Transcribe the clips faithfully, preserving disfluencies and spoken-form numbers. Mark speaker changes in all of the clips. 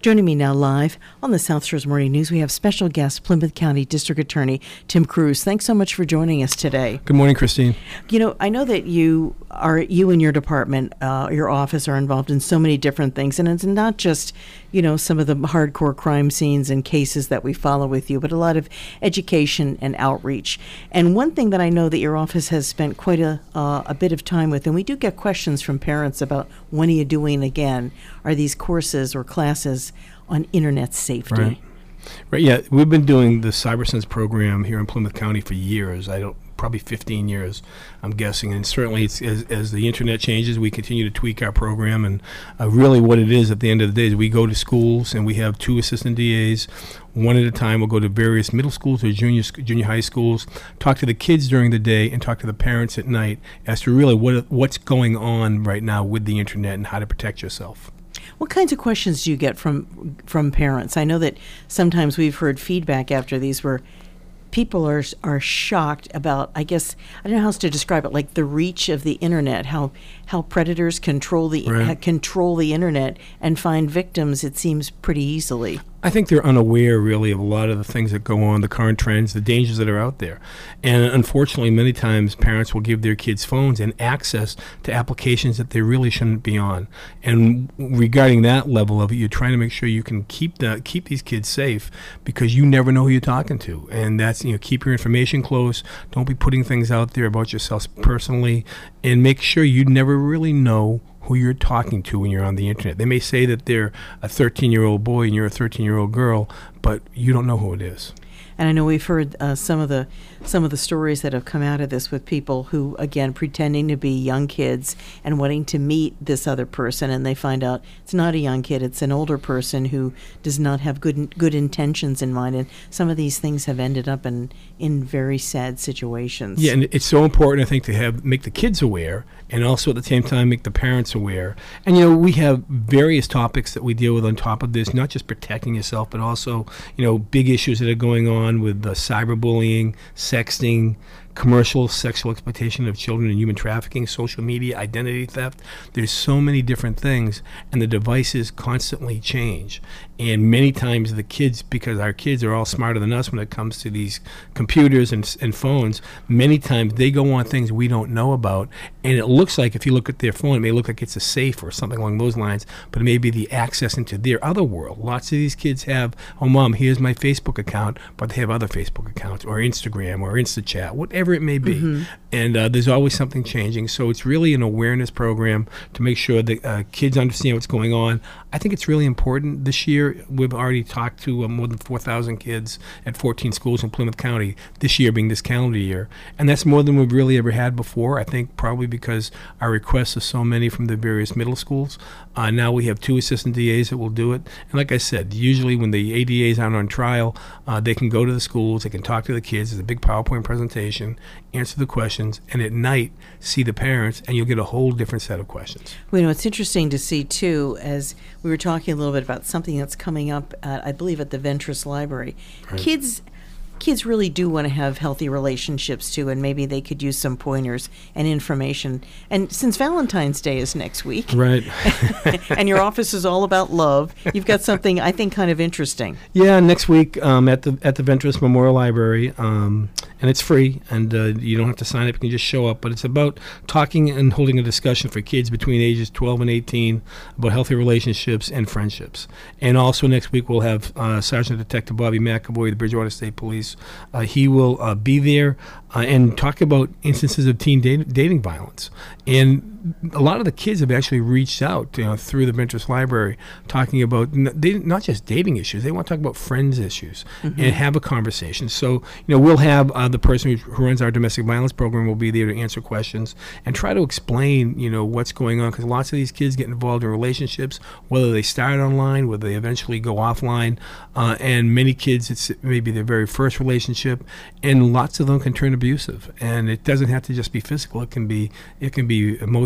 Speaker 1: Joining me now live on the South Shores Morning News, we have special guest Plymouth County District Attorney Tim Cruz. Thanks so much for joining us today.
Speaker 2: Good morning, Christine.
Speaker 1: You know, I know that you are you and your department, uh, your office, are involved in so many different things, and it's not just, you know, some of the hardcore crime scenes and cases that we follow with you, but a lot of education and outreach. And one thing that I know that your office has spent quite a uh, a bit of time with, and we do get questions from parents about when are you doing again, are these courses or classes on internet safety?
Speaker 2: Right. Right. Yeah, we've been doing the CyberSense program here in Plymouth County for years. I don't, probably fifteen years, I'm guessing. And certainly, it's, as, as the internet changes, we continue to tweak our program. And uh, really, what it is at the end of the day is we go to schools and we have two assistant D As. One at a time, we'll go to various middle schools or junior junior high schools, talk to the kids during the day, and talk to the parents at night as to really what what's going on right now with the internet and how to protect yourself.
Speaker 1: What kinds of questions do you get from from parents? I know that sometimes we've heard feedback after these where people are are shocked about, I guess, I don't know how else to describe it, like the reach of the internet, how how predators control the
Speaker 2: Right.
Speaker 1: control the internet and find victims, it seems, pretty easily.
Speaker 2: I think they're unaware, really, of a lot of the things that go on, the current trends, the dangers that are out there. And unfortunately, many times parents will give their kids phones and access to applications that they really shouldn't be on. And regarding that level of it, you're trying to make sure you can keep the, keep these kids safe, because you never know who you're talking to. And that's, you know, keep your information close. Don't be putting things out there about yourself personally, and make sure you never really know who you're talking to when you're on the internet. They may say that they're a thirteen-year-old boy and you're a thirteen-year-old girl, but you don't know who it is.
Speaker 1: And I know we've heard uh, some of the some of the stories that have come out of this with people who, again, pretending to be young kids and wanting to meet this other person, and they find out it's not a young kid, it's an older person who does not have good good intentions in mind. And some of these things have ended up in, in very sad situations.
Speaker 2: Yeah, and it's so important, I think, to have make the kids aware, and also at the same time make the parents aware. And, you know, we have various topics that we deal with on top of this, not just protecting yourself, but also, you know, big issues that are going on with uh, cyberbullying, sexting, commercial sexual exploitation of children and human trafficking, social media, identity theft. There's so many different things, and the devices constantly change. And many times the kids, because our kids are all smarter than us when it comes to these computers and, and phones, many times they go on things we don't know about. And it looks like, if you look at their phone, it may look like it's a safe or something along those lines, but it may be the access into their other world. Lots of these kids have, oh, Mom, here's my Facebook account, but they have other Facebook accounts or Instagram or InstaChat, whatever it may be. Mm-hmm. And uh, there's always something changing. So it's really an awareness program to make sure that uh, kids understand what's going on. I think it's really important. This year, we've already talked to uh, more than four thousand kids at fourteen schools in Plymouth County, this year being this calendar year. And that's more than we've really ever had before, I think probably because our requests are so many from the various middle schools. Uh, now we have two assistant D As that will do it. And like I said, usually when the A D As aren't on trial, uh, they can go to the schools, they can talk to the kids. There's a big PowerPoint presentation, answer the questions, and at night see the parents, and you'll get a whole different set of questions.
Speaker 1: Well, you know, it's interesting to see, too, as we were talking a little bit about something that's coming up, at, I believe, at the Ventress Library. Right. Kids kids really do want to have healthy relationships, too, and maybe they could use some pointers and information. And since Valentine's Day is next week,
Speaker 2: right,
Speaker 1: and your office is all about love, you've got something, I think, kind of interesting.
Speaker 2: Yeah, next week um, at the at the Ventress Memorial Library, um, and it's free, and uh, you don't have to sign up, you can just show up. But it's about talking and holding a discussion for kids between ages twelve and eighteen about healthy relationships and friendships. And also next week we'll have uh, Sergeant Detective Bobby McAvoy, the Bridgewater State Police. Uh, he will uh, be there uh, and talk about instances of teen dat- dating violence. And a lot of the kids have actually reached out, you know, through the Ventress Library, talking about n- they, not just dating issues. They want to talk about friends issues mm-hmm. and have a conversation. So, you know, we'll have uh, the person who, who runs our domestic violence program will be there to answer questions and try to explain, you know, what's going on, because lots of these kids get involved in relationships, whether they start online, whether they eventually go offline, uh, and many kids, it's maybe their very first relationship, and lots of them can turn abusive. And it doesn't have to just be physical. It can be, it can be emotional.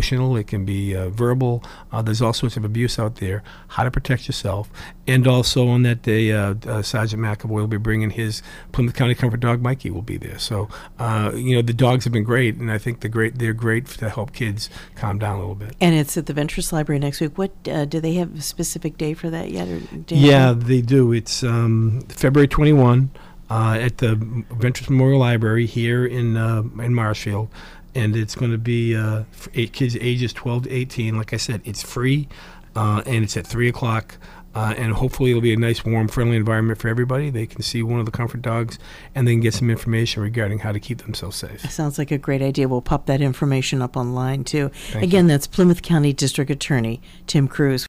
Speaker 2: emotional, it can be uh, verbal. Uh, there's all sorts of abuse out there. How to protect yourself. And also on that day, uh, uh, Sergeant McAvoy will be bringing his Plymouth County Comfort dog, Mikey, will be there. So, uh, you know, the dogs have been great, and I think the great they're great to help kids calm down a little bit.
Speaker 1: And it's at the Ventress Library next week. What uh, do they have a specific day for that yet? Or do
Speaker 2: Yeah, they do. It's um, February twenty-first uh, at the Ventress Memorial Library here in uh, in Marshfield. And it's going to be uh, for eight kids ages twelve to eighteen. Like I said, it's free, uh, and it's at three o'clock. Uh, and hopefully it'll be a nice, warm, friendly environment for everybody. They can see one of the comfort dogs, and they can get some information regarding how to keep themselves safe.
Speaker 1: Sounds like a great idea. We'll pop that information up online, too.
Speaker 2: Thank
Speaker 1: Again,
Speaker 2: you.
Speaker 1: that's Plymouth County District Attorney Tim Cruz.